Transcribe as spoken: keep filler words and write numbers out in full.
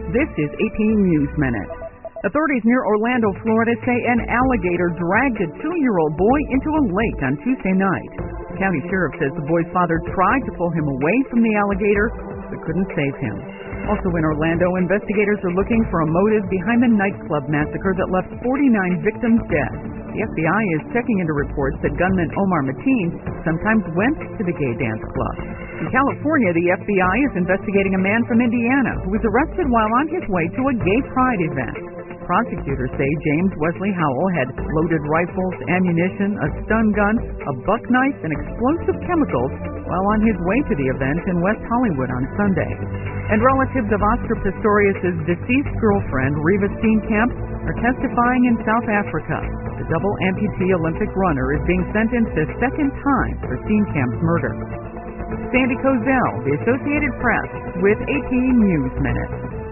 This is eighteen News Minute. Authorities near Orlando, Florida say an alligator dragged a two-year-old boy into a lake on Tuesday night. The county sheriff says the boy's father tried to pull him away from the alligator, but couldn't save him. Also in Orlando, investigators are looking for a motive behind the nightclub massacre that left forty-nine victims dead. The F B I is checking into reports that gunman Omar Mateen sometimes went to the gay dance club. In California, the F B I is investigating a man from Indiana who was arrested while on his way to a gay pride event. Prosecutors say James Wesley Howell had loaded rifles, ammunition, a stun gun, a buck knife, and explosive chemicals while on his way to the event in West Hollywood on Sunday. And relatives of Oscar Pistorius' deceased girlfriend, Reva Steenkamp, are testifying in South Africa. The double amputee Olympic runner is being sentenced a second time for Steenkamp's murder. Sandy Kozel, The Associated Press, with eighteen News Minute.